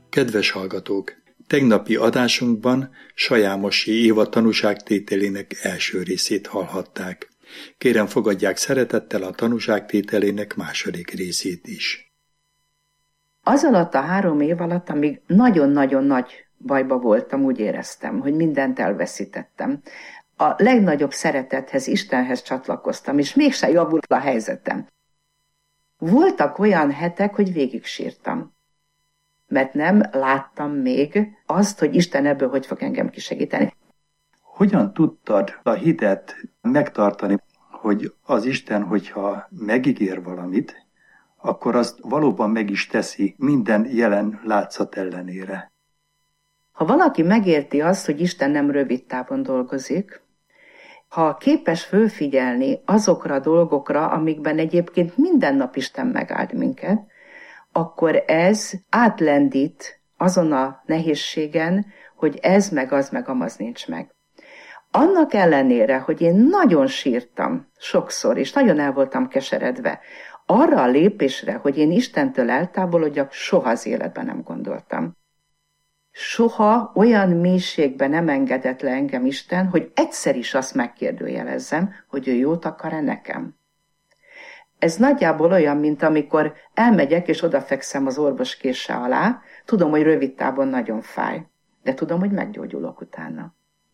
Kedves hallgatók! Tegnapi adásunkban Sajámosi Éva tanúságtételének első részét hallhatták. Kérem, fogadják szeretettel a tanúságtételének második részét is. Az alatt a 3 év alatt, amíg nagyon-nagyon nagy bajba voltam, úgy éreztem, hogy mindent elveszítettem. A legnagyobb szeretethez, Istenhez csatlakoztam, és mégse javult a helyzetem. Voltak olyan hetek, hogy végig sírtam, mert nem láttam még azt, hogy Isten ebből hogy fog engem kisegíteni. Hogyan tudtad a hitet megtartani, hogy az Isten, hogyha megígér valamit, akkor azt valóban meg is teszi minden jelen látszat ellenére? Ha valaki megérti azt, hogy Isten nem rövid távon dolgozik, ha képes fölfigyelni azokra a dolgokra, amikben egyébként minden nap Isten megáld minket, akkor ez átlendít azon a nehézségen, hogy ez meg az meg amaz nincs meg. Annak ellenére, hogy én nagyon sírtam sokszor, és nagyon el voltam keseredve, arra a lépésre, hogy én Istentől eltávolodjak, soha az életben nem gondoltam. Soha olyan mélységben nem engedett le engem Isten, hogy egyszer is azt megkérdőjelezzem, hogy ő jót akar-e nekem. Ez nagyjából olyan, mint amikor elmegyek és odafekszem az orvos kése alá, tudom, hogy rövid távon nagyon fáj, de tudom, hogy meggyógyulok utána.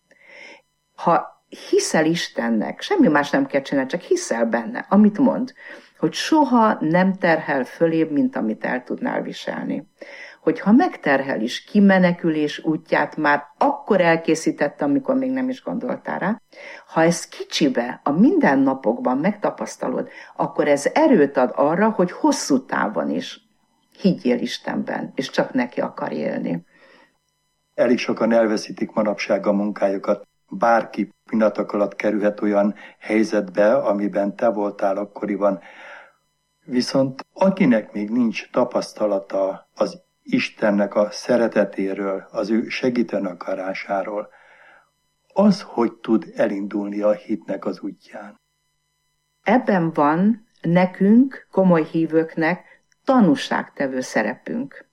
Ha hiszel Istennek, semmi más nem kell csinálni, csak hiszel benne, amit mond, hogy soha nem terhel fölébb, mint amit el tudnál viselni. Hogyha megterhel is, kimenekülés útját már akkor elkészítette, amikor még nem is gondoltál rá. Ha ezt kicsibe, a mindennapokban megtapasztalod, akkor ez erőt ad arra, hogy hosszú távon is higgyél Istenben, és csak neki akar élni. Elég sokan elveszítik manapság a munkájukat. Bárki pillanatok alatt kerülhet olyan helyzetbe, amiben te voltál akkoriban. Viszont akinek még nincs tapasztalata az Istennek a szeretetéről, az ő segíteni akarásáról, az hogy tud elindulni a hitnek az útján? Ebben van nekünk, komoly hívőknek tanúságtevő szerepünk.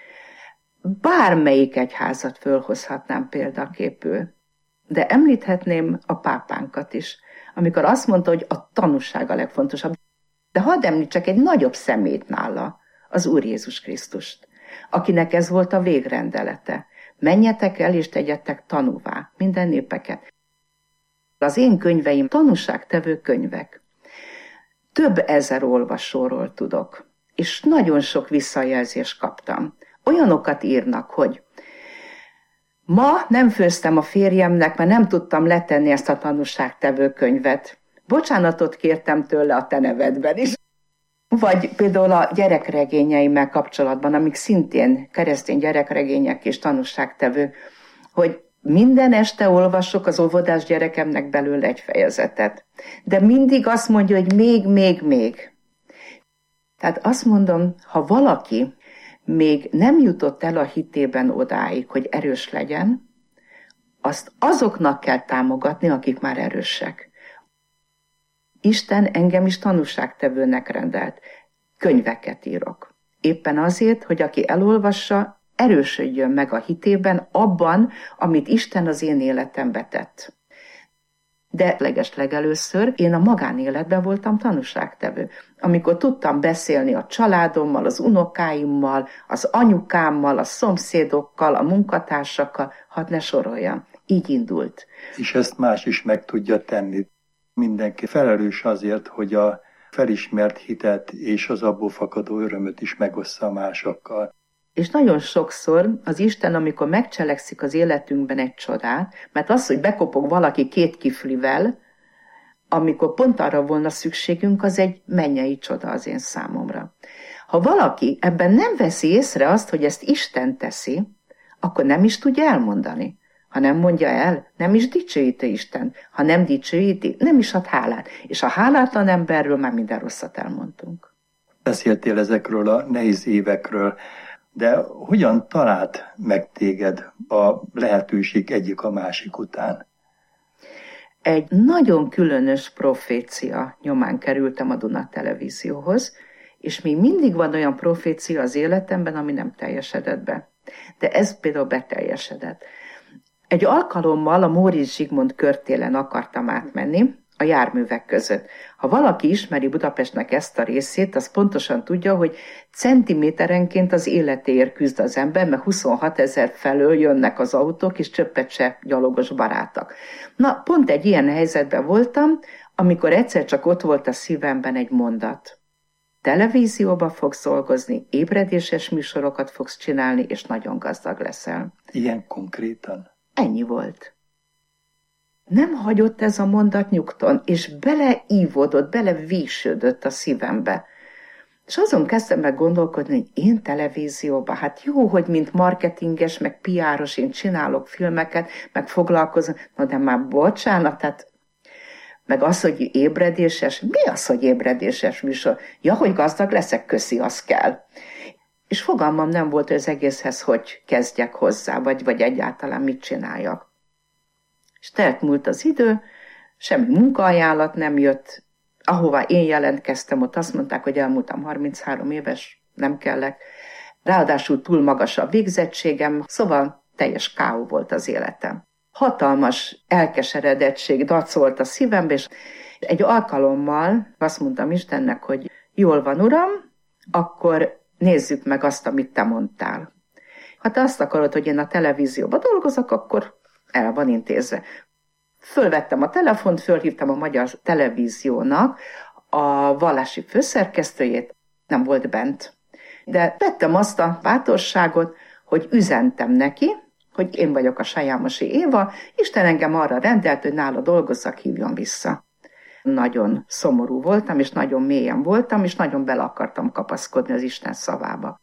Bármelyik egyházat fölhozhatnám példaképül, de említhetném a pápánkat is, amikor azt mondta, hogy a tanúság a legfontosabb. De hadd említsek egy nagyobb szemét nála, az Úr Jézus Krisztust, akinek ez volt a végrendelete. Menjetek el és tegyetek tanúvá minden népeket. Az én könyveim tanúságtevő könyvek. Több ezer olvasóról tudok, és nagyon sok visszajelzést kaptam. Olyanokat írnak, hogy ma nem főztem a férjemnek, mert nem tudtam letenni ezt a tanúságtevő könyvet. Bocsánatot kértem tőle a te nevedben is. Vagy például a gyerekregényeimmel kapcsolatban, amik szintén keresztény gyerekregények és tanúságtevő, hogy minden este olvasok az óvodás gyerekemnek belőle egy fejezetet. De mindig azt mondja, hogy még. Tehát azt mondom, ha valaki még nem jutott el a hitében odáig, hogy erős legyen, azt azoknak kell támogatni, akik már erősek. Isten engem is tanúságtevőnek rendelt. Könyveket írok. Éppen azért, hogy aki elolvassa, erősödjön meg a hitében abban, amit Isten az én életembe tett. De legelőször én a magánéletben voltam tanúságtevő. Amikor tudtam beszélni a családommal, az unokáimmal, az anyukámmal, a szomszédokkal, a munkatársakkal, hadd ne soroljam. Így indult. És ezt más is meg tudja tenni. Mindenki felelős azért, hogy a felismert hitet és az abból fakadó örömöt is megossza másokkal. És nagyon sokszor az Isten, amikor megcselekszik az életünkben egy csodát, mert az, hogy bekopog valaki 2 kiflivel, amikor pont arra volna szükségünk, az egy mennyei csoda az én számomra. Ha valaki ebben nem veszi észre azt, hogy ezt Isten teszi, akkor nem is tudja elmondani. Ha nem mondja el, nem is dicsőíti Isten. Ha nem dicsőíti, nem is ad hálát. És a hálátlan emberről már minden rosszat elmondtunk. Beszéltél ezekről a nehéz évekről, de hogyan talált meg téged a lehetőség egyik a másik után? Egy nagyon különös profécia nyomán kerültem a Duna Televízióhoz, és még mindig van olyan profécia az életemben, ami nem teljesedett be. De ez például beteljesedett. Egy alkalommal a Móricz Zsigmond körtélen akartam átmenni a járművek között. Ha valaki ismeri Budapestnek ezt a részét, az pontosan tudja, hogy centiméterenként az életéért küzd az ember, mert 26 000 felől jönnek az autók, és csöppet se gyalogos barátok. Na, pont egy ilyen helyzetben voltam, amikor egyszer csak ott volt a szívemben egy mondat. Televízióba fogsz dolgozni, ébredéses műsorokat fogsz csinálni, és nagyon gazdag leszel. Ilyen konkrétan? Ennyi volt. Nem hagyott ez a mondat nyugton, és beleívódott, belevésődött a szívembe. És azon kezdtem meg gondolkodni, hogy én televízióban, hát jó, hogy mint marketinges, meg PR-os én csinálok filmeket, meg foglalkozom, no de már bocsánat, tehát meg az, hogy ébredéses, mi az, hogy ébredéses műsor? Ja, hogy gazdag leszek, köszi, az kell. És fogalmam nem volt, hogy az egészhez hogy kezdjek hozzá, vagy egyáltalán mit csináljak. És telt múlt az idő, semmi munkaajánlat nem jött, ahová én jelentkeztem, ott azt mondták, hogy elmúltam 33 éves, nem kellek. Ráadásul túl magas a végzettségem, szóval teljes káó volt az életem. Hatalmas elkeseredettség dacolt a szívembe, és egy alkalommal azt mondtam Istennek, hogy jól van, Uram, akkor nézzük meg azt, amit te mondtál. Ha te azt akarod, hogy én a televízióban dolgozok, akkor el van intézve. Fölvettem a telefont, fölhívtam a Magyar Televíziónak a vallási főszerkesztőjét, nem volt bent. De vettem azt a bátorságot, hogy üzentem neki, hogy én vagyok a Sajámosi Éva, Isten engem arra rendelt, hogy nála dolgozzak, hívjon vissza. Nagyon szomorú voltam, és nagyon mélyen voltam, és nagyon bele akartam kapaszkodni az Isten szavába.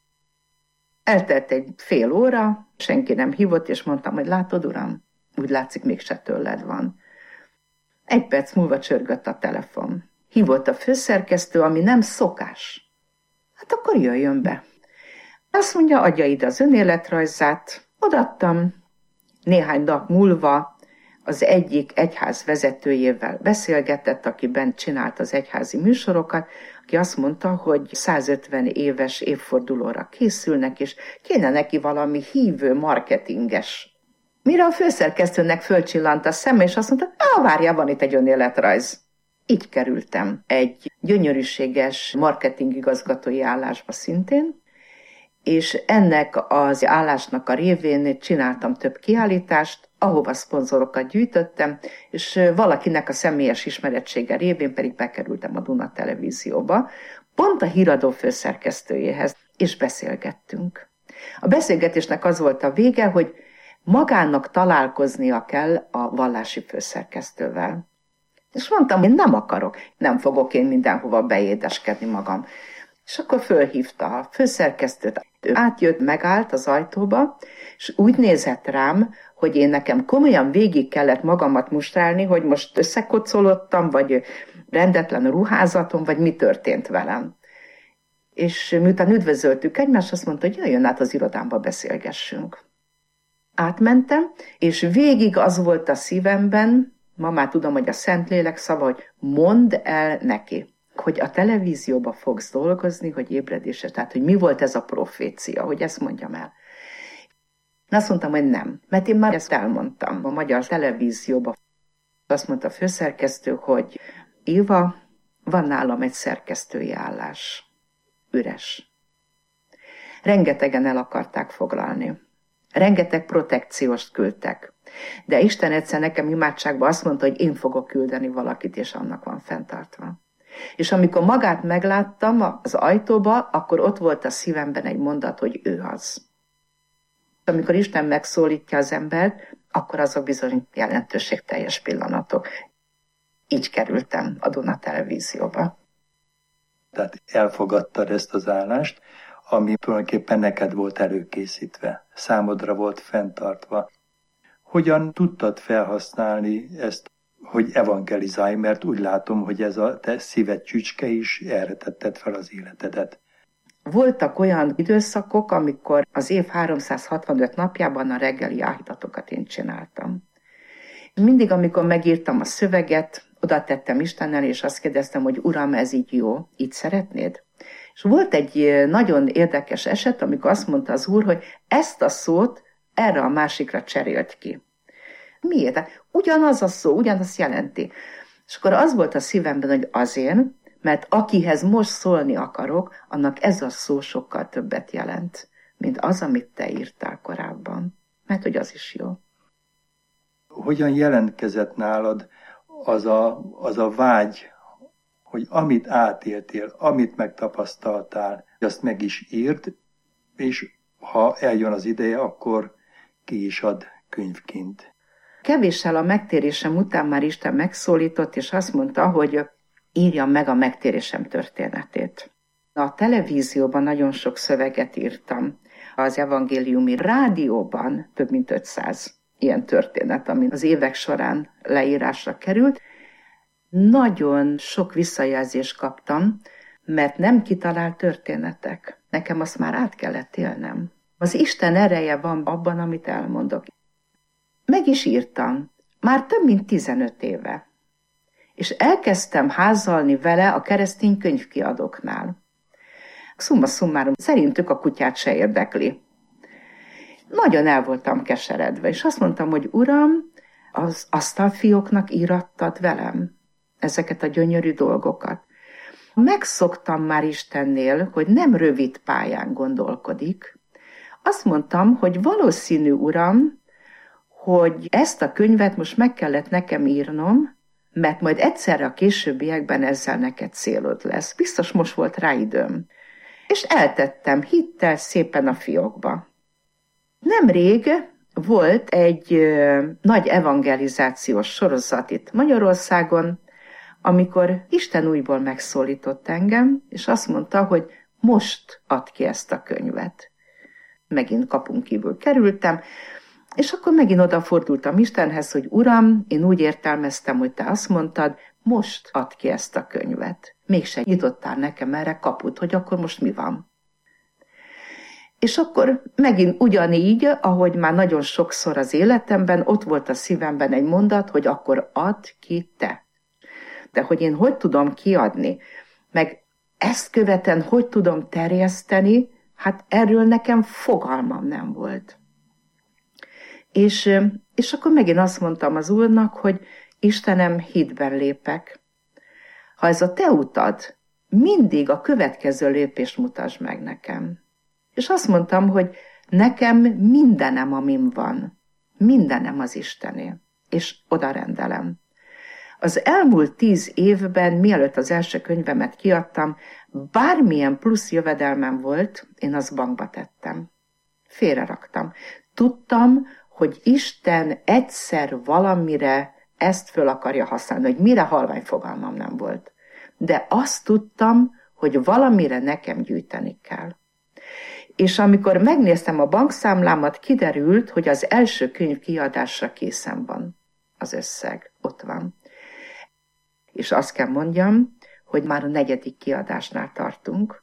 Eltelt egy fél óra, senki nem hívott, és mondtam, hogy látod, Uram, úgy látszik, mégse tőled van. Egy perc múlva csörgött a telefon. Hívott a főszerkesztő, ami nem szokás. Hát akkor jöjjön be. Azt mondja, adja ide az önéletrajzát. Odaadtam. Néhány nap múlva az egyik egyház vezetőjével beszélgetett, aki bent csinált az egyházi műsorokat, aki azt mondta, hogy 150 éves évfordulóra készülnek, és kéne neki valami hívő marketinges. Mire a főszerkesztőnek fölcsillant a szeme, és azt mondta, várjál, van itt egy önéletrajz. Így kerültem egy gyönyörűséges marketingigazgatói állásba szintén, és ennek az állásnak a révén csináltam több kiállítást, ahova szponzorokat gyűjtöttem, és valakinek a személyes ismerettsége révén pedig bekerültem a Duna Televízióba, pont a híradó főszerkesztőjéhez, és beszélgettünk. A beszélgetésnek az volt a vége, hogy magának találkoznia kell a vallási főszerkesztővel. És mondtam, hogy nem akarok, nem fogok én mindenhova beédeskedni magam. És akkor fölhívta a főszerkesztőt. Ő átjött, megállt az ajtóba, és úgy nézett rám, hogy én nekem komolyan végig kellett magamat mustrálni, hogy most összekocolottam, vagy rendetlen ruházatom, vagy mi történt velem. És miután üdvözöltük egymást, azt mondta, hogy jöjjön át az irodámba, beszélgessünk. Átmentem, és végig az volt a szívemben, ma már tudom, hogy a Szentlélek szava, hogy mondd el neki, hogy a televízióba fogsz dolgozni, hogy ébredése, tehát hogy mi volt ez a profécia, hogy ezt mondjam el. Azt mondtam, hogy nem, mert én már ezt elmondtam a Magyar Televízióba. Azt mondta a főszerkesztő, hogy Éva, van nálam egy szerkesztői állás. Üres. Rengetegen el akarták foglalni. Rengeteg protekcióst küldtek. De Isten egyszer nekem imádságban azt mondta, hogy én fogok küldeni valakit, és annak van fenntartva. És amikor magát megláttam az ajtóba, akkor ott volt a szívemben egy mondat, hogy ő az. Amikor Isten megszólítja az embert, akkor azok bizony jelentőségteljes pillanatok. Így kerültem a Duna Televízióba. Tehát elfogadtad ezt az állást, ami tulajdonképpen neked volt előkészítve, számodra volt fenntartva. Hogyan tudtad felhasználni ezt, hogy evangelizálj, mert úgy látom, hogy ez a te szíved csücske is, erre tetted fel az életedet. Voltak olyan időszakok, amikor az év 365 napjában a reggeli áhítatokat én csináltam. Mindig, amikor megírtam a szöveget, oda tettem Istennel, és azt kérdeztem, hogy Uram, ez így jó, így szeretnéd? És volt egy nagyon érdekes eset, amikor azt mondta az úr, hogy ezt a szót erre a másikra cserélt ki. Miért? Ugyanaz a szó, ugyanazt jelenti. És akkor az volt a szívemben, hogy azért, mert akihez most szólni akarok, annak ez a szó sokkal többet jelent, mint az, amit te írtál korábban. Mert hogy az is jó. Hogyan jelentkezett nálad az a vágy, hogy amit átéltél, amit megtapasztaltál, azt meg is írd, és ha eljön az ideje, akkor ki is ad könyvként. Kevéssel a megtérésem után már Isten megszólított, és azt mondta, hogy írjam meg a megtérésem történetét. A televízióban nagyon sok szöveget írtam. Az evangéliumi rádióban több mint 500 ilyen történet, ami az évek során leírásra került. Nagyon sok visszajelzést kaptam, mert nem kitalált történetek. Nekem azt már át kellett élnem. Az Isten ereje van abban, amit elmondok. Meg is írtam, már több mint 15 éve. És elkezdtem házalni vele a keresztény könyvkiadóknál. Summa summarum, szerintük a kutyát se érdekli. Nagyon el voltam keseredve, és azt mondtam, hogy Uram, az asztalfióknak írattad velem ezeket a gyönyörű dolgokat. Megszoktam már Istennél, hogy nem rövid pályán gondolkodik. Azt mondtam, hogy valószínű, Uram, hogy ezt a könyvet most meg kellett nekem írnom, mert majd egyszerre a későbbiekben ezzel neked célod lesz. Biztos most volt rá időm. És eltettem hittel szépen a fiókba. Nemrég volt egy nagy evangelizációs sorozat itt Magyarországon, amikor Isten újból megszólított engem, és azt mondta, hogy most add ki ezt a könyvet. Megint kapunk kívül kerültem, és akkor megint odafordultam Istenhez, hogy Uram, én úgy értelmeztem, hogy te azt mondtad, most add ki ezt a könyvet. Mégse nyitottál nekem erre kaput, hogy akkor most mi van. És akkor megint ugyanígy, ahogy már nagyon sokszor az életemben, ott volt a szívemben egy mondat, hogy akkor add ki te. De hogy én hogy tudom kiadni, meg ezt követően hogy tudom terjeszteni, hát erről nekem fogalmam nem volt. És akkor megint azt mondtam az Úrnak, hogy Istenem, hitben lépek. Ha ez a te utad, mindig a következő lépést mutasd meg nekem. És azt mondtam, hogy nekem mindenem, amim van, mindenem az Istené, és oda rendelem. Az elmúlt 10 évben, mielőtt az első könyvemet kiadtam, bármilyen plusz jövedelmem volt, én azt bankba tettem. Félreraktam. Tudtam, hogy Isten egyszer valamire ezt föl akarja használni, hogy mire halvány fogalmam nem volt. De azt tudtam, hogy valamire nekem gyűjteni kell. És amikor megnéztem a bankszámlámat, kiderült, hogy az első könyv kiadásra készen van az összeg, ott van. És azt kell mondjam, hogy már a 4. kiadásnál tartunk.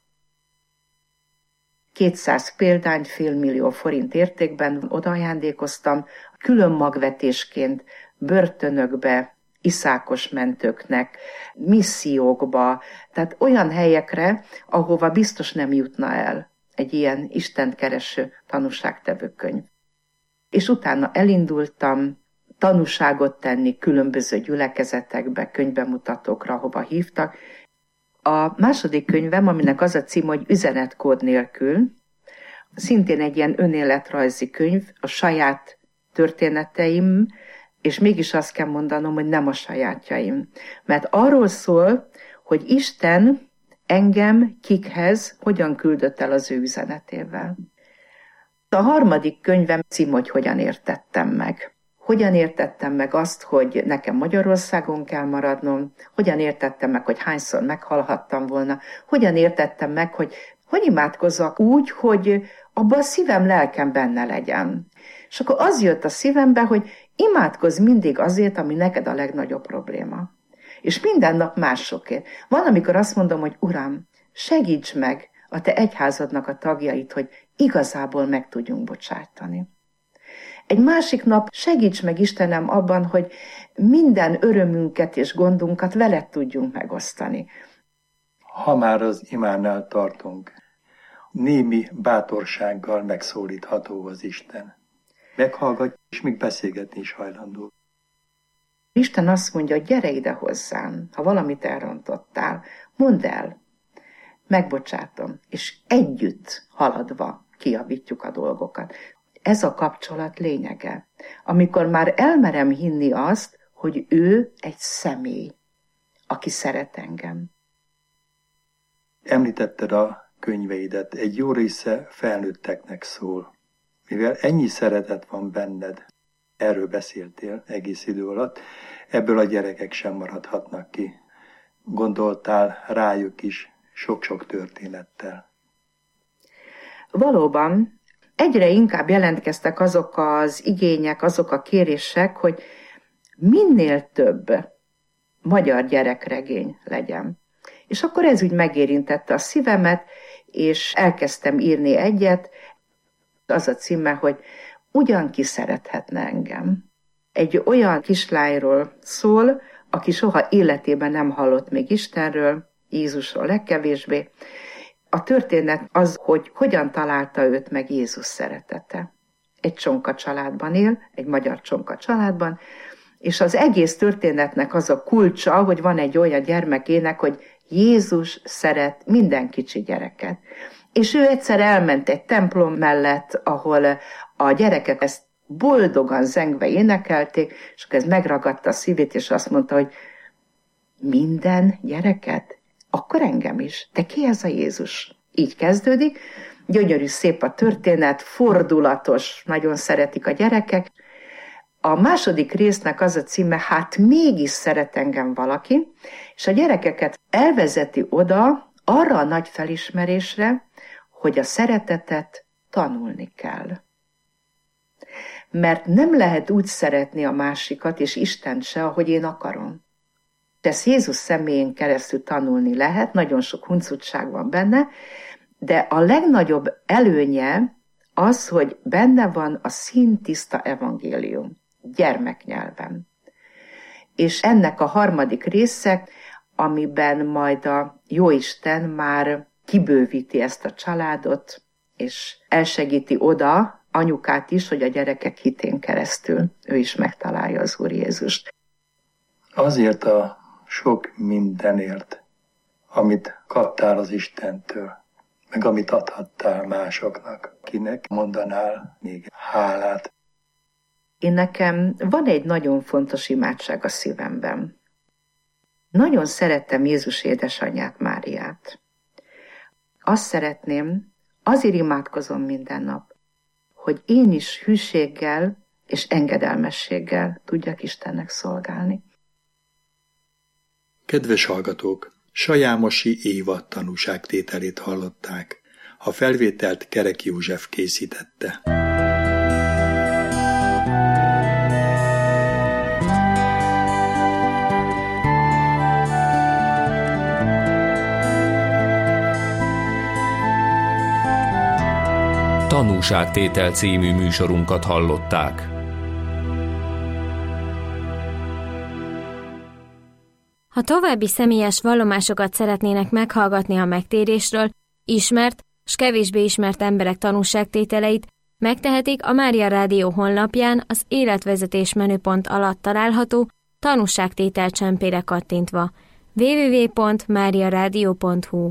200 példányt $500 000 értékben odaajándékoztam, külön magvetésként börtönökbe, iszákos mentőknek, missziókba, tehát olyan helyekre, ahova biztos nem jutna el egy ilyen Istent kereső tanúságtevő könyv. És utána elindultam tanúságot tenni különböző gyülekezetekbe, könyvbemutatókra, ahova hívtak. A második könyvem, aminek az a cím, hogy Üzenetkód nélkül, szintén egy ilyen önéletrajzi könyv, a saját történeteim, és mégis azt kell mondanom, hogy nem a sajátjaim. Mert arról szól, hogy Isten engem kikhez hogyan küldött el az ő üzenetével. A harmadik könyvem cím, hogy hogyan értettem meg. Hogyan értettem meg azt, hogy nekem Magyarországon kell maradnom, hogyan értettem meg, hogy hányszor meghalhattam volna, hogyan értettem meg, hogy imádkozzak úgy, hogy abban a szívem, lelkem benne legyen. És akkor az jött a szívembe, hogy imádkozz mindig azért, ami neked a legnagyobb probléma. És minden nap másokért. Van, amikor azt mondom, hogy Uram, segíts meg a te egyházadnak a tagjait, hogy igazából meg tudjunk bocsájtani. Egy másik nap segíts meg Istenem abban, hogy minden örömünket és gondunkat veled tudjunk megosztani. Ha már az imánál tartunk, némi bátorsággal megszólítható az Isten. Meghallgat, és még beszélgetni is hajlandó. Isten azt mondja, hogy gyere ide hozzám, ha valamit elrontottál, mondd el, megbocsátom, és együtt haladva kijavítjuk a dolgokat. Ez a kapcsolat lényege. Amikor már elmerem hinni azt, hogy ő egy személy, aki szeret engem. Említetted a könyveidet, egy jó része felnőtteknek szól. Mivel ennyi szeretet van benned, erről beszéltél egész idő alatt, ebből a gyerekek sem maradhatnak ki. Gondoltál rájuk is sok-sok történettel. Valóban egyre inkább jelentkeztek azok az igények, azok a kérések, hogy minél több magyar gyerekregény legyen. És akkor ez úgy megérintette a szívemet, és elkezdtem írni egyet. Az a címe, hogy Ugyan ki szerethetne engem. Egy olyan kislányról szól, aki soha életében nem hallott még Istenről, Jézusról legkevésbé. A történet az, hogy hogyan találta őt meg Jézus szeretete. Egy csonka családban él, egy magyar csonka családban, és az egész történetnek az a kulcsa, hogy van egy olyan gyermekének, hogy Jézus szeret minden kicsi gyereket. És ő egyszer elment egy templom mellett, ahol a gyerekek ezt boldogan zengve énekelték, és akkor ez megragadta a szívét, és azt mondta, hogy minden gyereket? Akkor engem is. De ki ez a Jézus? Így kezdődik. Gyönyörű, szép a történet, fordulatos, nagyon szeretik a gyerekek. A második résznek az a címe, hát mégis szeret engem valaki, és a gyerekeket elvezeti oda arra a nagy felismerésre, hogy a szeretetet tanulni kell. Mert nem lehet úgy szeretni a másikat, és Istent se, ahogy én akarom. Ezt Jézus személyén keresztül tanulni lehet, nagyon sok huncutság van benne, de a legnagyobb előnye az, hogy benne van a színtiszta evangélium, gyermeknyelven. És ennek a harmadik része, amiben majd a Jóisten már kibővíti ezt a családot, és elsegíti oda anyukát is, hogy a gyerekek hitén keresztül ő is megtalálja az Úr Jézust. Azért a sok mindenért, amit kaptál az Istentől, meg amit adhattál másoknak, kinek mondanál még hálát? Nekem van egy nagyon fontos imádság a szívemben. Nagyon szerettem Jézus édesanyját, Máriát. Azt szeretném, azért imádkozom minden nap, hogy én is hűséggel és engedelmességgel tudjak Istennek szolgálni. Kedves hallgatók, Sajámosi Éva tanúságtételét hallották. A felvételt Kerek József készítette. Tanúságtétel című műsorunkat hallották. Ha további személyes vallomásokat szeretnének meghallgatni a megtérésről, ismert s kevésbé ismert emberek tanúságtételeit, megtehetik a Mária Rádió honlapján az életvezetés menüpont alatt található tanúságtétel csempére kattintva. www.mariaradio.hu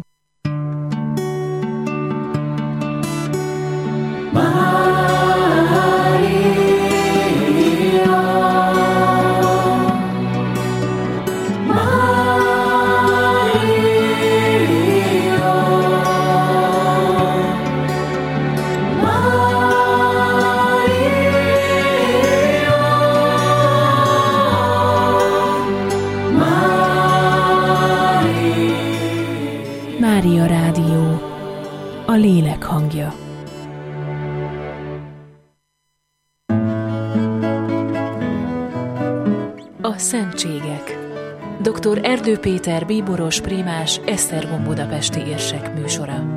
Mária Rádió, a lélek hangja. A szentségek. Dr. Erdő Péter bíboros, prímás, Esztergom budapesti érsek műsora.